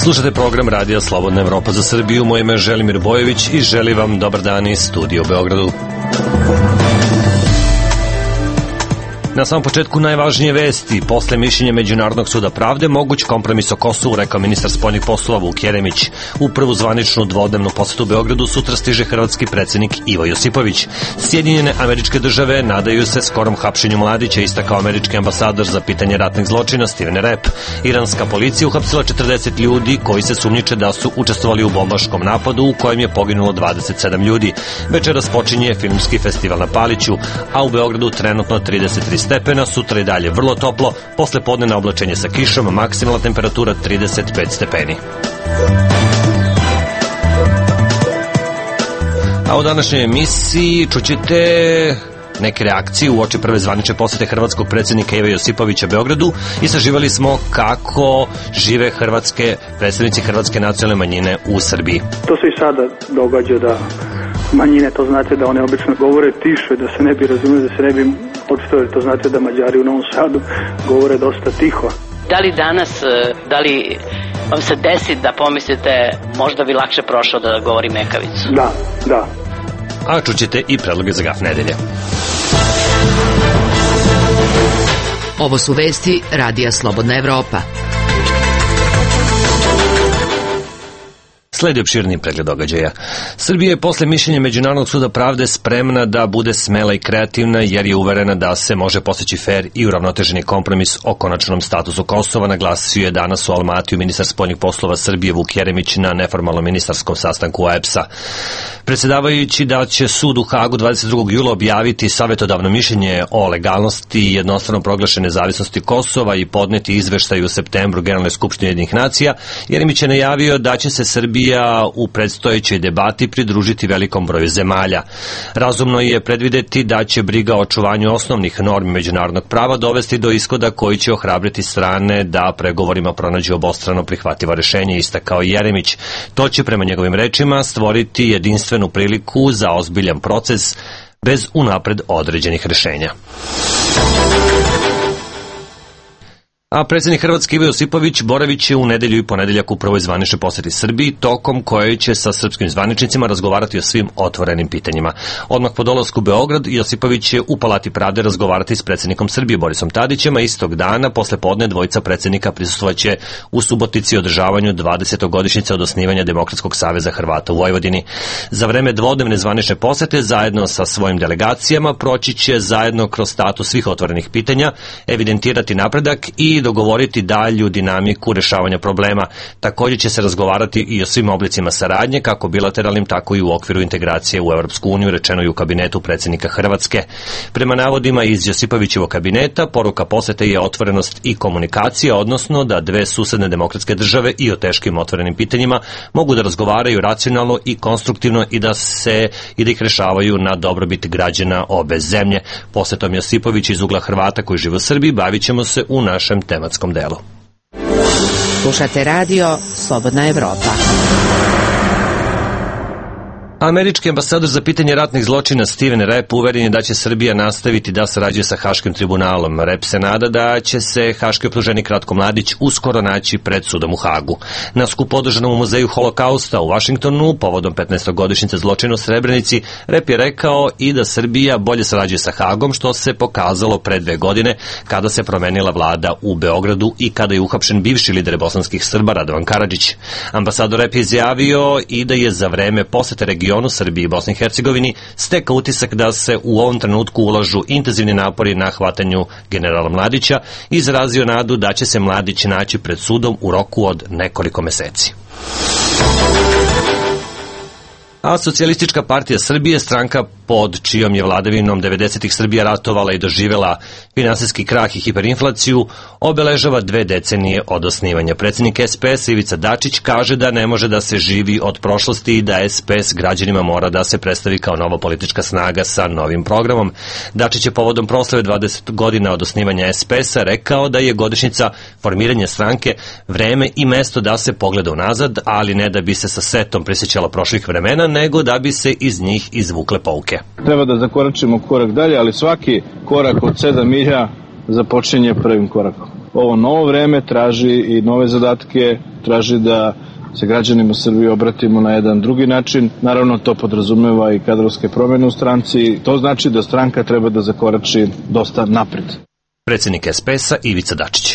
Slušate program Radija Slobodna Evropa za Srbiju. Moje ime je Želimir Bojović i želim vam dobar dan iz studija u Beogradu. Na samom početku najvažnije vesti. Posle mišljenja Međunarodnog suda pravde moguć kompromis o Kosovu, rekao ministar spoljnih poslova Vuk Jeremić. U prvu zvaničnu dvodnevnu posetu u Beogradu sutra stiže hrvatski predsjednik Ivo Josipović. Sjedinjene Američke Države nadaju se skorom hapšenju Mladića, istakao američki ambasador za pitanje ratnih zločina Stephen Rapp. Iranska policija uhapsila 40 ljudi koji se sumnjiče da su učestvovali u bombaškom napadu u kojem je poginulo 27 ljudi. Večeras počinje filmski festival na Paliću, a u Beogradu trenutno 33 stepena, sutra i dalje vrlo toplo, posle podnevna oblačenje sa kišom, maksimalna temperatura 35 stepeni. A u današnjoj emisiji čućete neke reakcije u oči prve zvanične posete hrvatskog predsjednika Iva Josipovića Beogradu. Istraživali smo kako žive hrvatske predstavnici hrvatske nacionalne manjine u Srbiji. To se i sada događa da manjine, to znate da one obično govore tiše, da se ne bi razumeli, da se ne bi odstavili, to znate da Mađari u Novom Sadu govore dosta tiho. Da li danas, da li vam se desi da pomislite možda bi lakše prošao da govori mekavicu? Da. A čućete i predloge za gaf nedelje. Ovo su vesti Radija Slobodna Evropa. Sledi opširniji pregled događaja. Srbija je posle mišljenja Međunarodnog suda pravde spremna da bude smela i kreativna, jer je uverena da se može postići fer i uravnoteženi kompromis o konačnom statusu Kosova, naglasio je danas u Almatiju ministar spoljnih poslova Srbije Vuk Jeremić na neformalnom ministarskom sastanku OEBS-a. Predsjedavajući da će sud u Hagu 22. jula objaviti savjetodavno mišljenje o legalnosti i jednostrano proglašene nezavisnosti Kosova i podneti izveštaj u septembru Generalne skupštine Ujedinjenih nacija, Jeremić je najavio da će se Srbija u predstojećoj debati pridružiti velikom broju zemalja. Razumno je predvideti da će briga o očuvanju osnovnih normi međunarodnog prava dovesti do ishoda koji će ohrabriti strane da pregovorima pronađu obostrano prihvatljivo rešenje, istakao Jeremić. To će, prema njegovim rečima, stvoriti jedinstvenu priliku za ozbiljan proces bez unapred određenih rešenja. A predsjednik Hrvatske Ivo Josipović boravit će u nedelju i ponedeljak u prvoj zvaničnoj poseti Srbiji, tokom koje će sa srpskim zvaničnicima razgovarati o svim otvorenim pitanjima. Odmah po dolasku u Beograd, Josipović će u Palati Pravde razgovarati s predsjednikom Srbije Borisom Tadićem, a istog dana, posle podne, dvojica predsjednika prisustvovaće u Subotici održavanju 20. godišnjice od osnivanja Demokratskog saveza Hrvata u Vojvodini. Za vreme dvodnevne zvanične posete, zajedno sa svojim delegacijama, proći će zajedno kroz status svih otvorenih pitanja, evidentirati napredak i dogovoriti dalju dinamiku rešavanja problema. Također će se razgovarati i o svim oblicima saradnje, kako bilateralnim, tako i u okviru integracije u Evropsku uniju, rečeno je u kabinetu predsjednika Hrvatske. Prema navodima iz Josipovićevog kabineta, poruka posete je otvorenost i komunikacija, odnosno da dve susedne demokratske države i o teškim otvorenim pitanjima mogu da razgovaraju racionalno i konstruktivno i da ih rešavaju na dobrobit građana obe zemlje. Posetom Josipović iz ugla Hrvata koji žive u Srbiji bavit ćemo se u našem tematskom delu. Slušate radio Slobodna Evropa. Američki ambasador za pitanje ratnih zločina Stephen Rapp uveren je da će Srbija nastaviti da sarađuje sa Haškim tribunalom. Rapp se nada da će se haški optuženik Ratko Mladić uskoro naći pred sudom u Hagu. Na skupu održanom u Muzeju Holokausta u Vašingtonu, povodom 15. godišnjice zločina u Srebrenici, Rapp je rekao i da Srbija bolje sarađuje sa Hagom, što se pokazalo pre 2 godine kada se promenila vlada u Beogradu i kada je uhapšen bivši lider bosanskih Srba Radovan Karadžić. Ambasador Rapp je izjavio i da je za vreme posete regionu Srbiji i Bosni i Hercegovini stekao utisak da se u ovom trenutku ulažu intenzivni napori na hvatanju generala Mladića i izrazio nadu da će se Mladić naći pred sudom u roku od nekoliko meseci. A Socijalistička partija Srbije, stranka pod čijom je vladavinom 90-ih Srbija ratovala i doživjela finansijski krah i hiperinflaciju, obeležava 2 decenije od osnivanja. Predsjednik SPS Ivica Dačić kaže da ne može da se živi od prošlosti i da SPS građanima mora da se predstavi kao nova politička snaga sa novim programom. Dačić je povodom proslave 20 godina od osnivanja SPS-a rekao da je godišnjica formiranja stranke vreme i mesto da se pogleda unazad, ali ne da bi se sa setom prisjećala prošlih vremena, nego da bi se iz njih izvukle pouke. Treba da zakoračimo korak dalje, ali svaki korak od 7 milja započinje prvim korakom. ovo novo vreme traži i nove zadatke, traži da se građanima Srbije obratimo na jedan drugi način. Naravno, to podrazumeva i kadrovske promjene u stranci. To znači da stranka treba da zakorači dosta napred. Predsjednik SPS-a Ivica Dačić.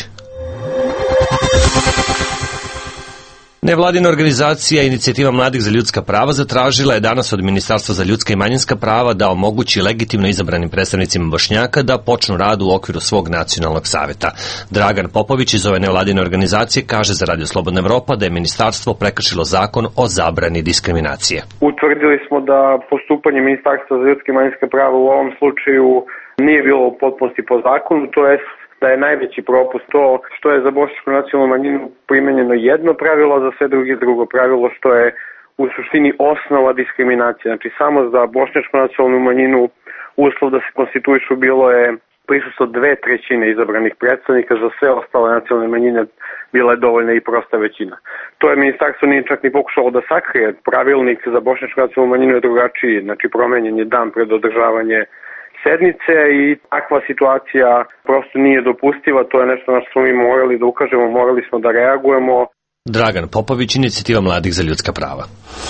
Nevladina organizacija Inicijativa mladih za ljudska prava zatražila je danas od Ministarstva za ljudska i manjinska prava da omogući legitimno izabranim predstavnicima Bošnjaka da počnu rad u okviru svog nacionalnog saveta. Dragan Popović iz ove nevladine organizacije kaže za Radio Slobodna Evropa da je ministarstvo prekršilo zakon o zabrani diskriminacije. Utvrdili smo da postupanje Ministarstva za ljudska i manjinska prava u ovom slučaju nije bilo u potpunosti po zakonu, to jest da je najveći propust to što je za bošnjačku nacionalnu manjinu primenjeno jedno pravilo, za sve drugo pravilo, što je u suštini osnova diskriminacije. Znači samo za bošnjačku nacionalnu manjinu uslov da se konstituišu bilo je prisustvo 2/3 izabranih predstavnika, za sve ostale nacionalne manjine bila je dovoljna i prosta većina. To je ministarstvo nije čak ni pokušalo da sakrije. Pravilnik za bošnjačku nacionalnu manjinu je drugačiji, znači promenjen je dan pred održavanje sednice i takva situacija prosto nije dopustiva, to je nešto na što smo mi morali da ukažemo, morali smo da reagujemo. Dragan Popović, Inicijativa mladih za ljudska prava.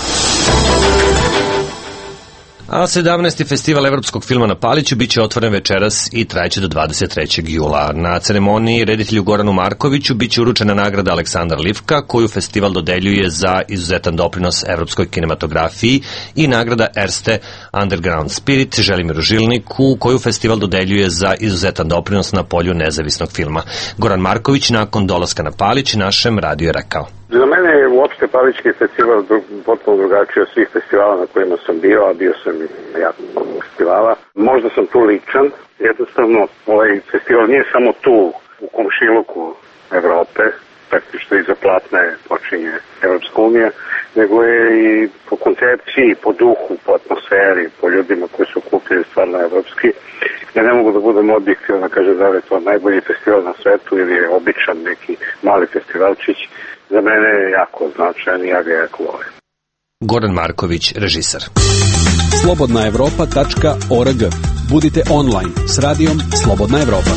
A 17. festival evropskog filma na Paliću biće otvoren večeras i trajeće do 23. jula. Na ceremoniji reditelju Goranu Markoviću biće uručena nagrada Aleksandar Livka, koju festival dodeljuje za izuzetan doprinos evropskoj kinematografiji, i nagrada Erste Underground Spirit Želimiru Žilniku, koju festival dodeljuje za izuzetan doprinos na polju nezavisnog filma. Goran Marković nakon dolaska na Palić našem radiju je rekao: Za mene je uopšte Palićki festival potpuno drugačiji od svih festivala na kojima sam bio, a bio sam i jako mnogo festivala. Možda sam tu ličan, jednostavno ovaj festival nije samo tu u komšiluku Evrope, praktično iza platne počinje Evropska unija, nego je i po koncepciji, po duhu, po atmosferi, po ljudima koji su okupljeni stvarno evropski. Ja ne mogu da budem objektivan da kažem da je to najbolji festival na svetu ili je običan neki mali festivalčić. Za mene je jako značajan i ja ga jako volim. Goran Marković, režisar. slobodnaevropa.org. Budite online s radijom Slobodna Evropa.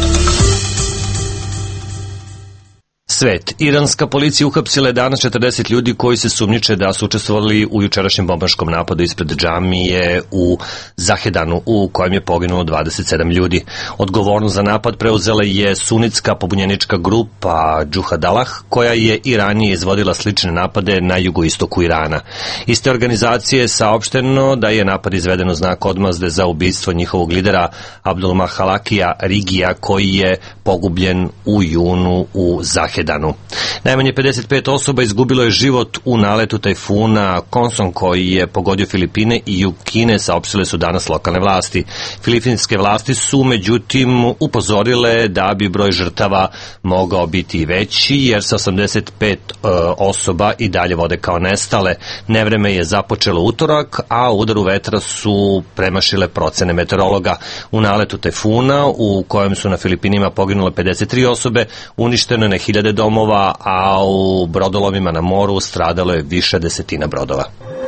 Svet. Iranska policija uhapsila je danas 40 ljudi koji se sumnjiče da su učestvovali u jučerašnjem bombaškom napadu ispred džamije u Zahedanu, u kojem je poginulo 27 ljudi. Odgovornost za napad preuzela je sunitska pobunjenička grupa Džuhadalah, koja je i ranije izvodila slične napade na jugoistoku Irana. Iz te organizacije je saopšteno da je napad izveden u znak odmazde za ubistvo njihovog lidera Abdulmahalakija Rigija, koji je pogubljen u junu u Zahedanu. Najmanje 55 osoba izgubilo je život u naletu tajfuna Konson koji je pogodio Filipine i jug Kine, saopštile su danas lokalne vlasti. Filipinske vlasti su međutim upozorile da bi broj žrtava mogao biti i veći, jer se 85 osoba i dalje vode kao nestale. Nevreme je započelo utorak, a udaru vetra su premašile procene meteorologa. U naletu tajfuna, u kojem su na Filipinima poginule 53 osobe, uništeno je na hiljade domova, a u brodolomima na moru stradalo je više desetina brodova.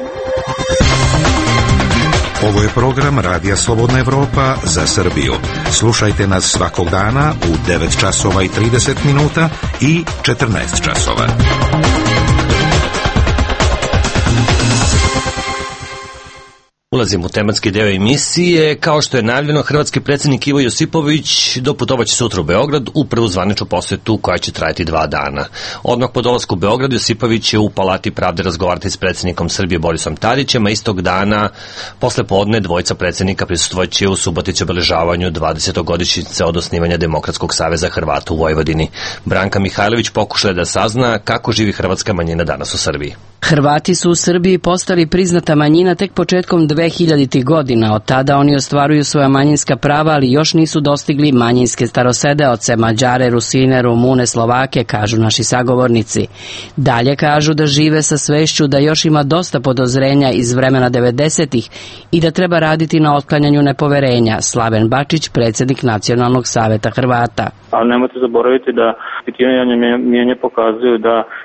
Ovo je program Radija Slobodna Evropa za Srbiju. Slušajte nas svakog dana u 9 časova i 30 minuta i 14 časova. Ulazimo u tematski deo emisije. Kao što je najavljeno, hrvatski predsjednik Ivo Josipović doputovaće sutra u Beograd u prvu zvaničnu posetu koja će trajati 2 dana. Odmah po dolasku u Beograd Josipović će u Palati pravde razgovarati s predsjednikom Srbije Borisom Tadićem, a istog dana posle podne dvojica predsjednika prisustvovaće u Subotici obeležavanju 20. godišnjice od osnivanja Demokratskog saveza Hrvata u Vojvodini. Branka Mihajlović pokušala da sazna kako živi hrvatska manjina danas u Srbiji. Hrvati su u Srbiji postali priznata manjina tek početkom 2000. godina. Od tada oni ostvaruju svoja manjinska prava, ali još nisu dostigli manjinske starosedeoce, Mađare, Rusine, Rumune, Slovake, kažu naši sagovornici. Dalje kažu da žive sa svešću da još ima dosta podozrenja iz vremena 90-ih i da treba raditi na otklanjanju nepoverenja. Slaven Bačić, predsjednik Nacionalnog saveta Hrvata. Ali nemojte zaboraviti da ispitivanja mijenja pokazuju da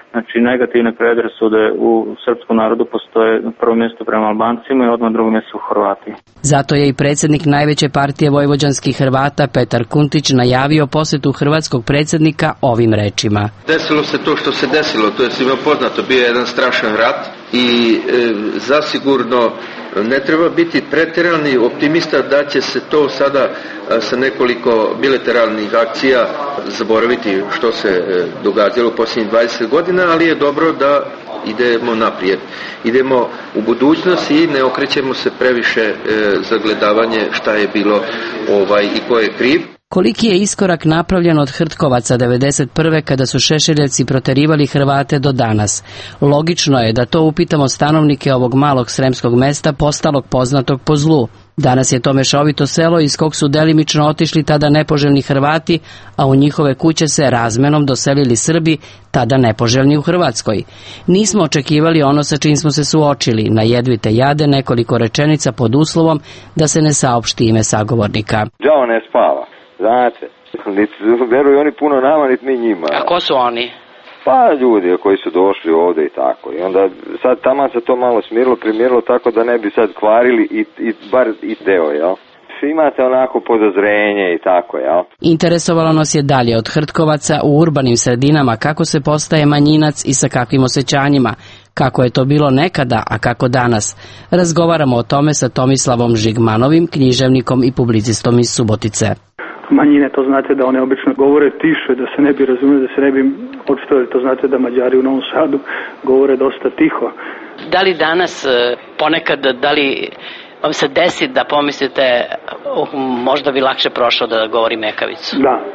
Znači, negativne predrasude u srpskom narodu postoje na prvo mjesto prema Albancima i odmah drugo mjesto u Hrvati. Zato je i predsjednik najveće partije vojvođanskih Hrvata Petar Kuntić najavio posjetu hrvatskog predsjednika ovim rečima. Desilo se to što se desilo, to je svima poznato, bio je jedan strašan rat i zasigurno ne treba biti pretjerani optimista da će se to sada sa nekoliko bilateralnih akcija zaboraviti što se događalo u posljednjih 20 godina, ali je dobro da idemo naprijed. Idemo u budućnost i ne okrećemo se previše zagledavanje šta je bilo i ko je kriv. Koliki je iskorak napravljen od Hrtkovaca 1991. kada su Šešeljevci proterivali Hrvate do danas? Logično je da to upitamo stanovnike ovog malog sremskog mesta postalog poznatog po zlu. Danas je to mešovito selo iz kog su delimično otišli tada nepoželjni Hrvati, a u njihove kuće se razmenom doselili Srbi, tada nepoželjni u Hrvatskoj. Nismo očekivali ono sa čim smo se suočili, na jedvite jade nekoliko rečenica pod uslovom da se ne saopšti ime sagovornika. Đavo ne spava. Znate, niti veruju oni puno nama, niti mi njima. A ko su oni? Pa ljudi koji su došli ovdje i tako. I onda sad tamo se to malo primirilo tako da ne bi sad kvarili i bar i deo, jel? Imate onako podozrenje i tako, jel? Interesovalo nas je dalje od Hrtkovaca u urbanim sredinama kako se postaje manjinac i sa kakvim osjećanjima, kako je to bilo nekada, a kako danas. Razgovaramo o tome sa Tomislavom Žigmanovim, književnikom i publicistom iz Subotice. Manjine, to znate da one obično govore tiše, da se ne bi razumeli, da se ne bi odštovali. To znate da Mađari u Novom Sadu govore dosta tiho. Da li danas ponekad, da li vam se desi da pomislite možda bi lakše prošao da govori Mekavicu?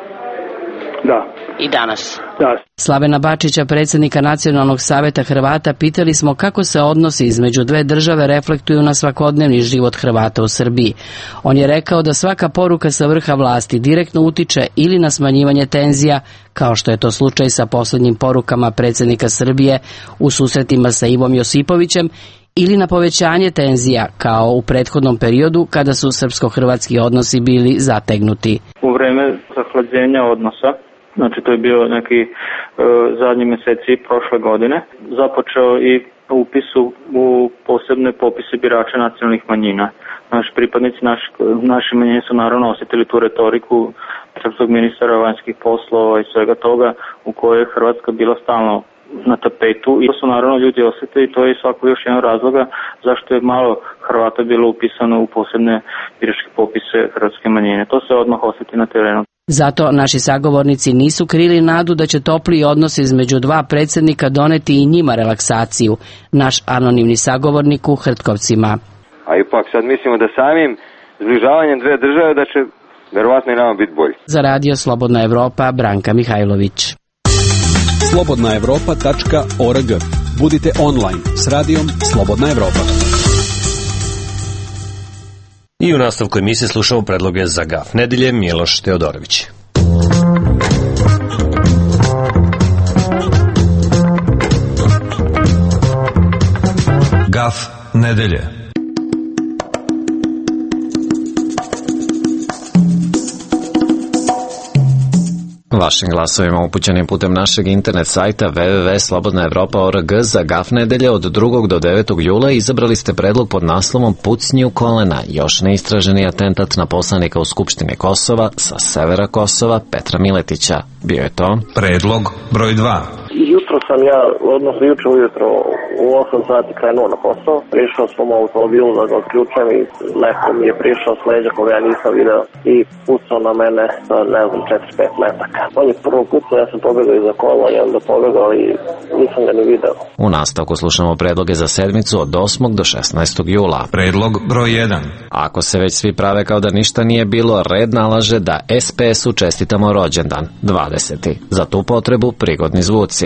Da. I danas? Da. Slavena Bačića, predsjednika Nacionalnog saveta Hrvata, pitali smo kako se odnosi između dve države reflektuju na svakodnevni život Hrvata u Srbiji. On je rekao da svaka poruka sa vrha vlasti direktno utiče ili na smanjivanje tenzija, kao što je to slučaj sa posljednjim porukama predsjednika Srbije u susretima sa Ivom Josipovićem, ili na povećanje tenzija, kao u prethodnom periodu kada su srpsko-hrvatski odnosi bili zategnuti. U vreme zahlađenja odnosa, znači to je bio neki zadnji mjeseci prošle godine, započeo i upis u posebne popise birača nacionalnih manjina. Naši pripadnici naše manjine su naravno osjetili tu retoriku srpskog ministra vanjskih poslova i svega toga u kojoj je Hrvatska bila stalno na tapetu i to su naravno ljudi osjetili i to je svako još jedan razloga zašto je malo Hrvata bilo upisano u posebne biračke popise hrvatske manjine. To se odmah osjeti na terenu. Zato naši sagovornici nisu krili nadu da će topliji odnos između dva predsjednika doneti i njima relaksaciju, naš anonimni sagovornik u Hrtkovcima. A ipak sad mislimo da samim zbližavanjem dve države da će verovatno i nama biti bolje. Za radio Slobodna Evropa, Branka Mihajlović. slobodnaevropa.org. Budite online s radijom Slobodna Evropa. I u nastavku emisije slušamo predloge za GAF nedelje. Miloš Teodorović. GAF nedelje. Vašim glasovima upućenim putem našeg internet sajta www.slobodnaevropa.org za GAF nedelje od 2. do 9. jula izabrali ste predlog pod naslovom Pucnji u kolena, još neistraženi atentat na poslanika u Skupštini Kosova sa severa Kosova Petra Miletića. Bio je to predlog broj 2. Jutro sam juče ujutro u 8 sati krenuo na posao. Prišao sam u automobilu da ga odključem i neko mi je prišao s leđa koga ja nisam video i pucao na mene sa 4-5 metaka. On je prvo pucao, ja sam pobegao iza kola i onda pobegao i nisam ga ni video. U nastavku slušamo predloge za sedmicu od 8. do 16. jula. Predlog broj 1. Ako se već svi prave kao da ništa nije bilo, red nalaže da SPS-u čestitamo rođendan, 20. Za tu potrebu prigodni zvuci.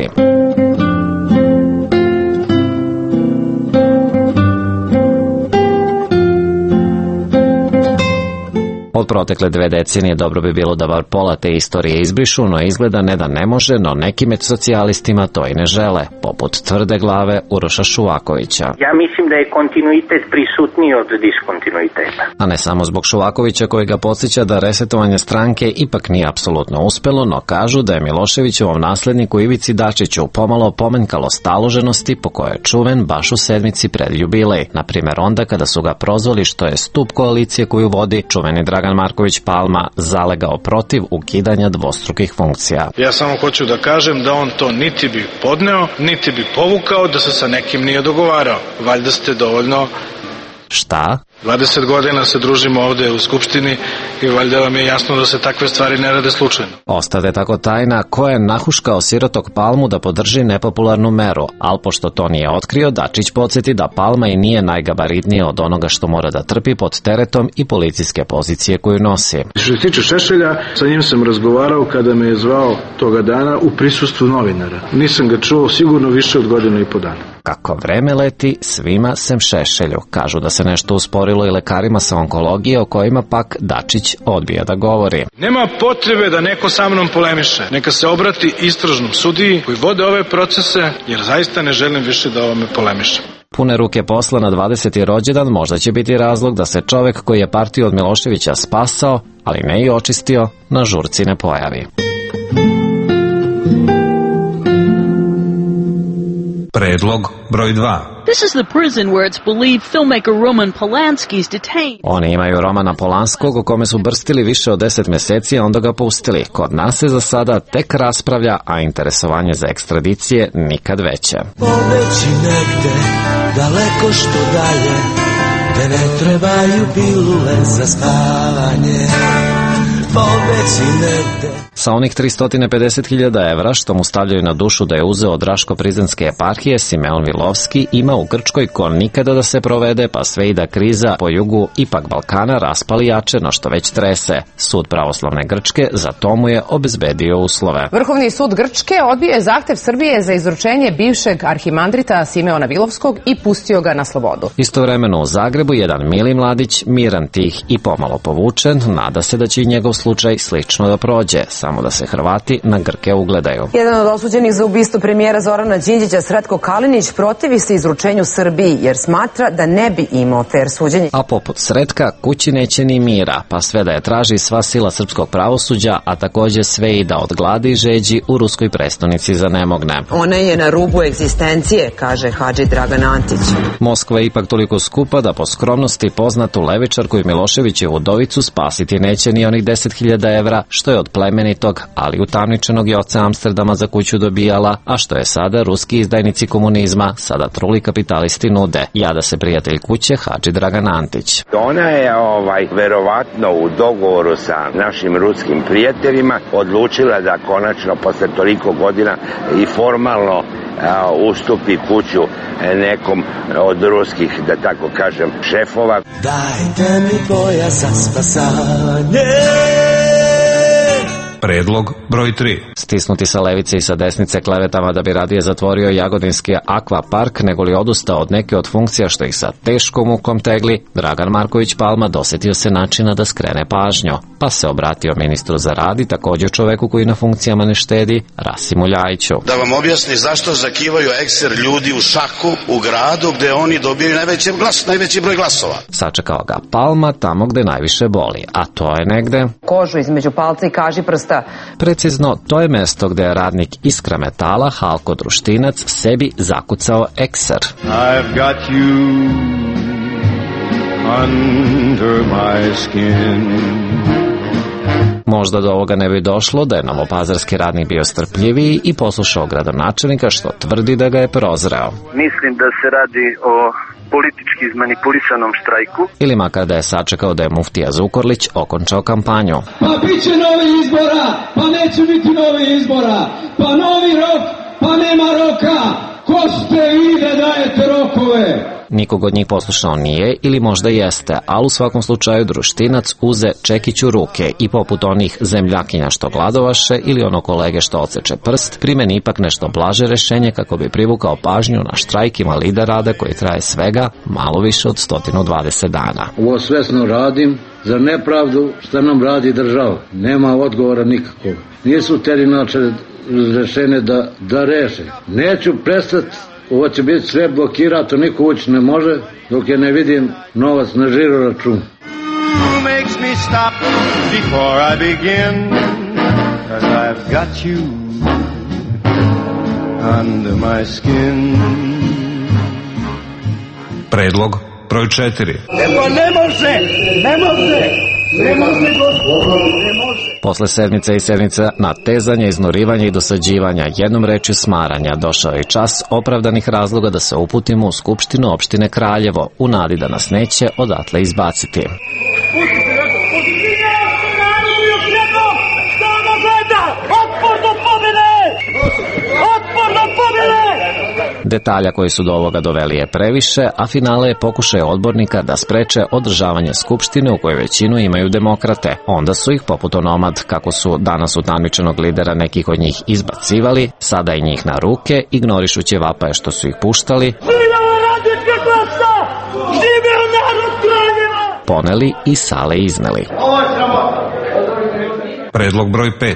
Od protekle 2 decenije dobro bi bilo da bar pola te istorije izbrišu, no izgleda ne da ne može, no nekim socijalistima to i ne žele, poput tvrde glave Uroša Šuvakovića. Ja mislim da je kontinuitet prisutniji od diskontinuiteta. A ne samo zbog Šuvakovića koji ga podsjeća da resetovanje stranke ipak nije apsolutno uspelo, no kažu da je Miloševićevom nasledniku Ivici Dačiću pomalo pomenkalo staloženosti po kojoj je čuven baš u sedmici pred jubilej. Na primjer onda kada su ga prozvali što je stup koalicije koju vodi čuveni Dragan Marković Palma zalegao protiv ukidanja dvostrukih funkcija. Ja samo hoću da kažem da on to niti bi podneo, niti bi povukao da se sa nekim nije dogovarao. Valjda ste dovoljno... Šta? 20 godina se družimo ovde u Skupštini i valjda vam je jasno da se takve stvari ne rade slučajno. Ostade tako tajna ko je nahuškao sirotog Palmu da podrži nepopularnu meru, ali pošto to nije otkrio, Dačić podsjeti da Palma i nije najgabaritnije od onoga što mora da trpi pod teretom i policijske pozicije koju nosi. Što se tiče Šešelja, sa njim sam razgovarao kada me je zvao toga dana u prisustvu novinara. Nisam ga čuo sigurno više od 1.5 godina. Kako vreme leti, svima sem Šešelju. Kažu da se nešto usporilo i lekarima sa onkologije o kojima pak Dačić odbija da govori. Nema potrebe da neko sa mnom polemiše. Neka se obrati istražnom sudiji koji vode ove procese, jer zaista ne želim više da ovome polemišem. Pune ruke posla na 20. rođendan možda će biti razlog da se čovek koji je partiju od Miloševića spasao, ali ne i očistio, na žurci ne pojavi. Predlog broj 2. This is the prison where it's believed filmmaker Roman Polanski is detained. Oni imaju Romana Polanskog o kome su brstili više od 10 meseci, a onda ga pustili. Kod nas se za sada tek raspravlja, a interesovanje za ekstradicije nikad veće. Pobeći negde, daleko što dalje, gde ne trebaju pilule za spavanje. Sa onih 350.000 evra što mu stavljaju na dušu da je uzeo od Raško-Prizrenske eparhije, Simeon Vilovski ima u Grčkoj ko nikada da se provede, pa sve i da kriza po jugu ipak Balkana raspali jače no što već trese. Sud pravoslavne Grčke za to mu je obezbedio uslove. Vrhovni sud Grčke odbio je zahtev Srbije za izručenje bivšeg arhimandrita Simeona Vilovskog i pustio ga na slobodu. Istovremeno u Zagrebu jedan mili mladić, miran, tih i pomalo povučen, nada se da će i njegov slučaj slično da prođe, samo da se Hrvati na Grke ugledaju. Jedan od osuđenih za ubistvo premijera Zorana Đinđića, Sretko Kalinić, protivi se izručenju Srbiji jer smatra da ne bi imao fer suđenje. A poput Sretka, kući neće ni mira, pa sve da je traži sva sila srpskog pravosuđa, a takođe sve i da od gladi i žeđi u ruskoj prestonici zanemogne. Ona je na rubu egzistencije, kaže Hadži Dragan Antić. Moskva je ipak toliko skupa da po skromnosti poznatu levičarku i Miloševićevu udovicu spasiti neće ni onih 10.000 evra, što je od plemenitog, ali utamničenog Joce Amsterdama za kuću dobijala, a što je sada ruski izdajnici komunizma, sada truli kapitalisti nude. Jada se prijatelj kuće Hadži Dragan Antić. Ona je verovatno u dogovoru sa našim ruskim prijateljima odlučila da konačno posle toliko godina i formalno ustupi kuću nekom od ruskih, da tako kažem, šefova. Dajte mi boja za spasanje. Predlog broj 3. Stisnuti sa levice i sa desnice klevetama da bi radije zatvorio Jagodinski akvapark nego li odustao od neke od funkcija što ih sa teškom mukom tegli, Dragan Marković Palma dosetio se načina da skrene pažnju, pa se obratio ministru za rad i također čoveku koji na funkcijama ne štedi, Rasimu Ljajiću. Da vam objasni zašto zakivaju ekser ljudi u šaku u gradu gde oni dobiju najveći broj glasova. Sačekao ga Palma tamo gde najviše boli, a to je negde kožu između palca i kažiprsta. Precizno, to je mesto gde je radnik Iskra metala Halko Društinac sebi zakucao ekser. I've got you under my skin. Možda do ovoga ne bi došlo da je novopazarski radnik bio strpljiviji i poslušao gradonačelnika što tvrdi da ga je prozreo. Mislim da se radi o politički izmanipulisanom štrajku. Ili makar da je sačekao da je muftija Zukorlić okončao kampanju. Pa bit će novi izbora, pa neće biti novi izbora, pa novi rok, pa nema roka. Ko ste vi da dajete rokove? Nikog od njih poslušao nije ili možda jeste, ali u svakom slučaju društinac uze čekić u ruke i poput onih zemljakinja što gladovaše ili ono kolege što odseče prst, primeni ipak nešto blaže rešenje kako bi privukao pažnju na štrajk invalida rada koji traje svega malo više od 120 dana. Ovo svesno radim za nepravdu što nam radi država. Nema odgovora nikakvog. Nisu te inače rešene da reše. Neću prestati, ovo će biti sve blokirato, niko ući ne može dok je ne vidim novac na žiro račun. Who makes me stop before I begin? 'Cause I've got you under my skin. Predlog broj 4. Ne može! Posle sedmice i sedmice natezanja, iznurivanja i dosađivanja, jednom rečju smaranja, došao je čas opravdanih razloga da se uputimo u Skupštinu opštine Kraljevo, u nadi da nas neće odatle izbaciti. Detalja koji su do ovoga doveli je previše, a finale je pokušaj odbornika da spreče održavanje skupštine u kojoj većinu imaju demokrate. Onda su ih, poput onomad kako su danas utanmičenog lidera nekih od njih izbacivali, sada i njih na ruke, ignorišući vapaje što su ih puštali, poneli i sale izneli. Predlog broj 5.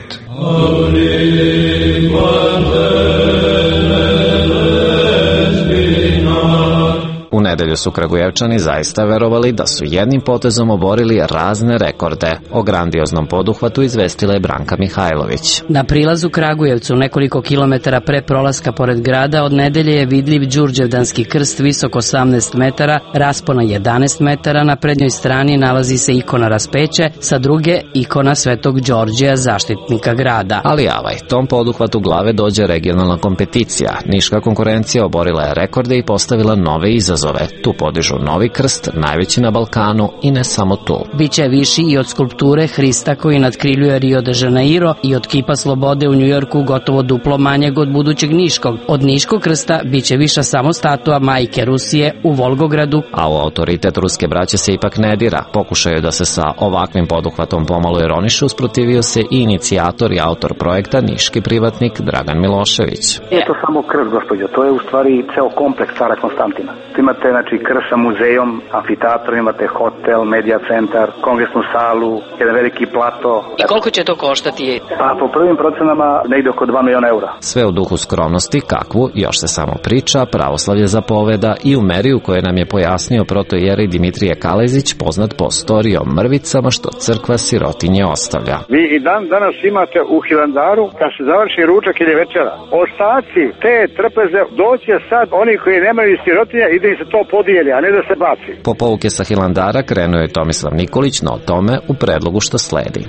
U nedelju su Kragujevčani zaista verovali da su jednim potezom oborili razne rekorde. O grandioznom poduhvatu izvestila je Branka Mihajlović. Na prilazu Kragujevcu, nekoliko kilometara pre prolaska pored grada, od nedelje je vidljiv Đurđevdanski krst visok 18 metara, raspona 11 metara, na prednjoj strani nalazi se ikona raspeće, sa druge ikona Svetog Đorđeja, zaštitnika grada. Ali tom poduhvatu glave dođe regionalna kompeticija. Niška konkurencija oborila je rekorde i postavila nove izazove. Tu podižu novi krst, najveći na Balkanu i ne samo tu. Biće viši i od skulpture Hrista koji nadkriljuje Rio de Janeiro i od kipa slobode u Njujorku gotovo duplo manjeg od budućeg Niškog. Od Niškog krsta biće viša samo statua Majke Rusije u Volgogradu. A u autoritet ruske braće se ipak ne dira. Pokušaju da se sa ovakvim poduhvatom pomalo ironiše, usprotivio se i inicijator i autor projekta, niški privatnik Dragan Milošević. Nije to samo krst, gospođo, to je u stvari ceo kompleks cara Konstantina. Imate krst sa muzejom, amfiteatrom, imate hotel, medija centar, kongresnu salu, jedan veliki plato. I koliko će to koštati? Pa po prvim procenama negde oko 2 miliona eura. Sve u duhu skromnosti, kakvu, još se samo priča, pravoslavlje zapoveda i u meri u kojoj nam je pojasnio protoijerej Dimitrije Kalezić, poznat po storiji o mrvicama što crkva sirotinje ostavlja. Vi i danas imate u Hilandaru, kad se završi ručak ili večera, ostaci te trpeze doće sad oni koji nemaju sirotinje i da im se to podijeli, a ne da se baci. Po pouke sa Hilandara krenuo je Tomislav Nikolić, no o tome u predlogu što sledi.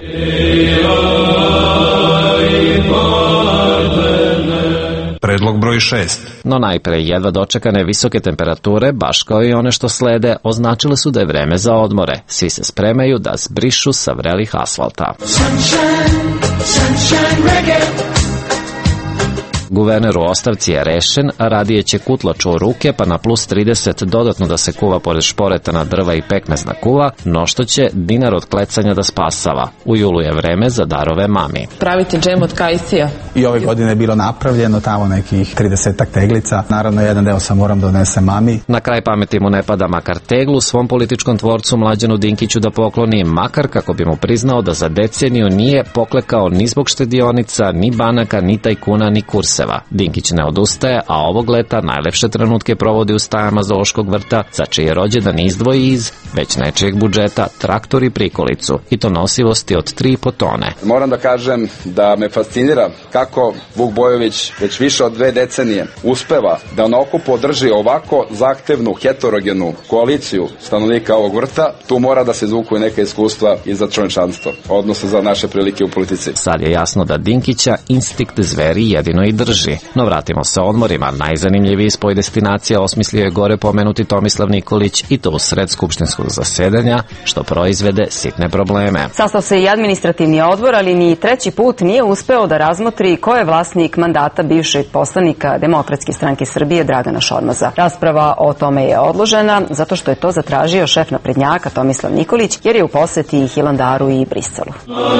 Predlog broj 6. No najpre jedva dočekane visoke temperature, baš kao i one što slede, označile su da je vreme za odmore. Svi se spremaju da zbrišu sa vrelih asfalta. Sunshine, sunshine reggae. Guverner u ostavci je rešen, a radije će kutlaču u ruke pa na plus 30 dodatno da se kuva pored šporetana drva i pekmezna kuva, no što će dinar od klecanja da spasava. U julu je vreme za darove mami. Pravite džem od kajsija? I ove godine je bilo napravljeno tamo nekih 30 teglica. Naravno, jedan deo sam moram da donesem mami. Na kraj pameti mu ne pada makar teglu svom političkom tvorcu Mlađanu Dinkiću da pokloni, makar kako bi mu priznao da za deceniju nije poklekao ni zbog štedionica, ni banaka, ni tajkuna, ni kurse. Dinkić ne odustaje, a ovog leta najlepše trenutke provodi u stajama zoološkog vrta, za čiji rođendan izdvoji iz već nečijeg budžeta traktor i prikolicu, i to nosivosti od 3,5 tone. Moram da kažem da me fascinira kako Vuk Bojović već više od 2 decenije uspeva da na okupu održi ovako zahtevnu, heterogenu koaliciju stanovnika ovog vrta. Tu mora da se izvuku neka iskustva i za čovečanstvo, odnosno za naše prilike u politici. Sad je jasno da Dinkića instinkt zveri jedino i drži. podrži. No vratimo se odmorima. Najzanimljiviji spoj destinacija osmislio je gore pomenuti Tomislav Nikolić i to u sred skupštinskog zasedanja, što proizvede sitne probleme. Sastao se i administrativni odbor, ali ni treći put nije uspeo da razmotri ko je vlasnik mandata bivšeg poslanika Demokratske stranke Srbije Dragana Šormaza. Rasprava o tome je odložena zato što je to zatražio šef naprednjaka Tomislav Nikolić, jer je u poseti Hilandaru i Briselu.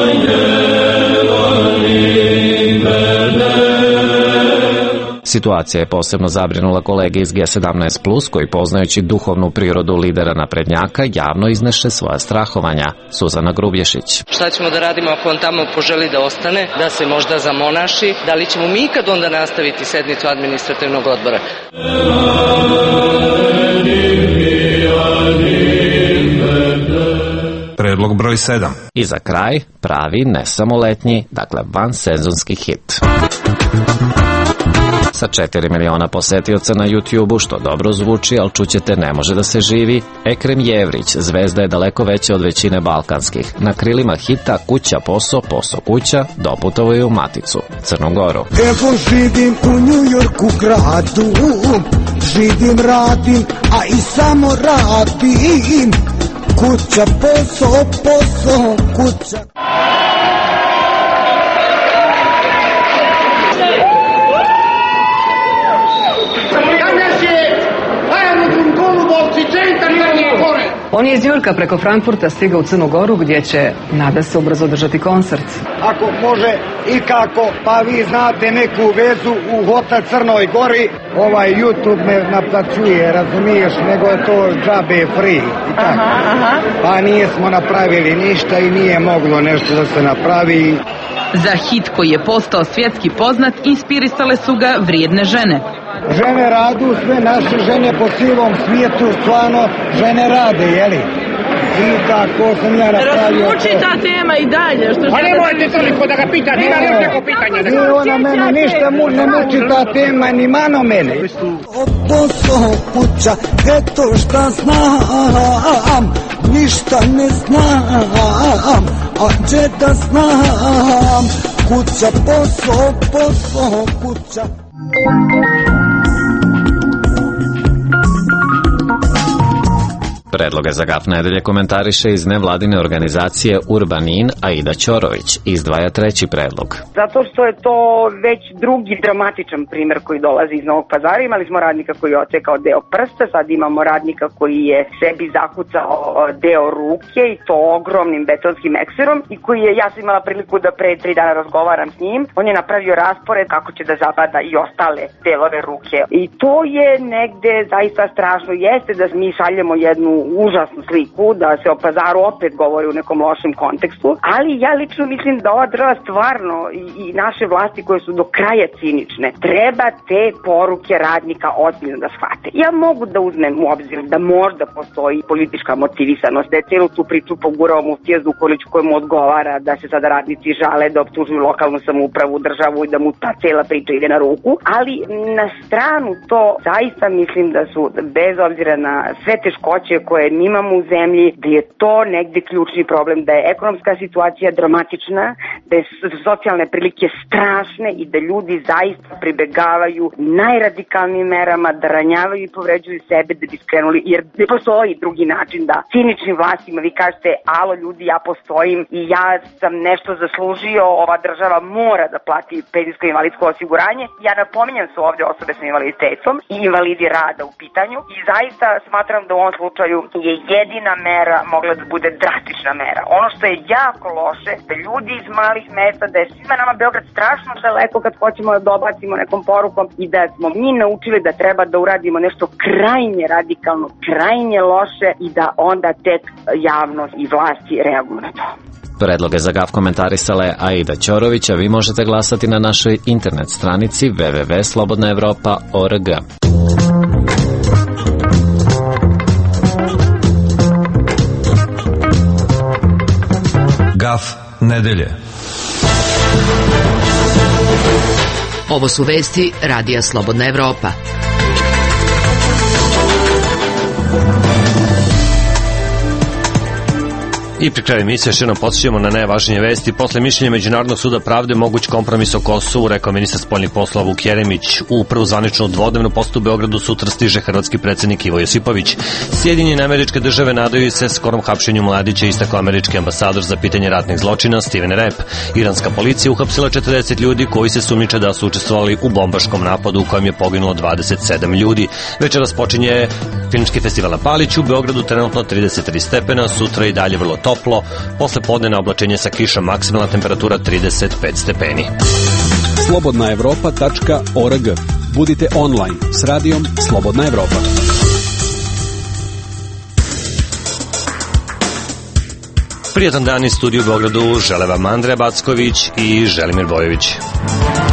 Situacija je posebno zabrinula kolege iz G17+, koji poznajući duhovnu prirodu lidera naprednjaka javno izneše svoja strahovanja. Suzana Grubješić. Šta ćemo da radimo ako on tamo poželi da ostane, da se možda zamonaši? Da li ćemo mi ikad onda nastaviti sednicu administrativnog odbora? Predlog broj 7. I za kraj, pravi, ne samo letnji, dakle vansezonski hit. Sa 4 miliona posetioca na YouTube-u, što dobro zvuči, ali čućete ne može da se živi, Ekrem Jevrić, zvezda je daleko veća od većine balkanskih. Na krilima hita Kuća, posao, posao, kuća, doputovao je u maticu, Crnu Goru. Evo živim u Njujorku gradu, živim, radim, a i samo radim. Kuća, posao, posao, kuća. On je iz Njujorka preko Frankfurta stigao u Crnu Goru, gdje će, nada se, ubrzo održati koncert. Ako može i kako, pa vi znate neku vezu u Hotel Crnoj Gori, ovaj YouTube me naplaćuje, razumiješ, nego je to džabe free i tako. Pa nismo napravili ništa i nije moglo nešto da se napravi. Za hit koji je postao svjetski poznat inspirisale su ga vrijedne žene. Žene radu, sve naše žene po cijelom svijetu, stvarno žene rade, jeli? I tako sam ja napravio to. Razmuči ta tema i dalje. A nemojte toliko da ga pitate, ima li još neko pitanje? Nije ona mene ništa ne muči ta tema, ni mano mene. Posao, kuća, eto šta znam, ništa ne znam, a gdje da znam, kuća, posao, posao, kuća. Predloge za GAF nedelje komentariše iz nevladine organizacije Urbanin Aida Ćorović. Izdvaja treći predlog. Zato što je to već drugi dramatičan primjer koji dolazi iz Novog Pazara. Imali smo radnika koji je otekao deo prsta, sad imamo radnika koji je sebi zakucao deo ruke i to ogromnim betonskim ekserom i koji je, ja sam imala priliku da pre 3 dana razgovaram s njim, on je napravio raspored kako će da zabada i ostale delove ruke. I to je negde zaista strašno. Jeste da mi šaljemo jednu užasnu sliku, da se o Pazaru opet govori u nekom lošem kontekstu, ali ja lično mislim da ova država stvarno i naše vlasti koje su do kraja cinične, treba te poruke radnika ozbiljno da shvate. Ja mogu da uzmem u obzir da možda postoji politička motivisanost, da je celu tu priču pogurao muftija Zukorlić kojemu odgovara da se sada radnici žale, da optužuju lokalnu samoupravu, državu i da mu ta cela priča ide na ruku, ali na stranu to zaista mislim da su, bez obzira na sve teškoće koje mi imamo u zemlji, da je to negde ključni problem, da je ekonomska situacija dramatična, da je socijalne prilike strašne i da ljudi zaista pribegavaju najradikalnijim merama, da ranjavaju i povređuju sebe da bi skrenuli, jer ne postoji drugi način da ciničnim vlastima vi kažete, alo ljudi, ja postojim i ja sam nešto zaslužio, ova država mora da plati penzijsko i invalidsko osiguranje. Ja napominjam su ovde osobe sa invaliditetom i invalidi rada u pitanju i zaista smatram da u ovom slučaju je jedina mera mogla da bude drastična mera. Ono što je jako loše, da ljudi iz malih mesta, da je svima nama Beograd strašno daleko kad hoćemo da dobacimo nekom porukom i da smo mi naučili da treba da uradimo nešto krajnje radikalno, krajnje loše i da onda tek javnost i vlasti reaguju na to. Predloge za GAF komentarisala je Aida Ćorović, a vi možete glasati na našoj internet stranici www.slobodnaevropa.org. GAF nedelje. Ovo su vesti Radija Slobodna Evropa. I pri kraju emisije još jednom podsjećamo na najvažnije vesti. Posle mišljenja Međunarodnog suda pravde moguć kompromis o Kosovu, rekao ministar spoljnih poslova Vuk Jeremić. U prvu zvaničnu dvodnevnu posetu u Beogradu sutra stiže hrvatski predsjednik Ivo Josipović. Sjedinjene Američke Države nadaju se skorom hapšenju Mladića, istakao američki ambasador za pitanje ratnih zločina Steven Rapp. Iranska policija uhapsila 40 ljudi koji se sumnjiče da su učestvovali u bombaškom napadu u kojem je poginulo 27 ljudi. Večeras počinje filmski festival na Paliću, u Beogradu trenutno 33 stepena, sutra i dalje vrlo toplo, posle podnevna oblačenje sa kišom, maksimalna temperatura 35 stepeni. slobodnaevropa.org. Budite online s radijom Slobodna Evropa. Prijatan dan iz studiju u Beogradu žele vam Andreja Backović i Želimir Bojović.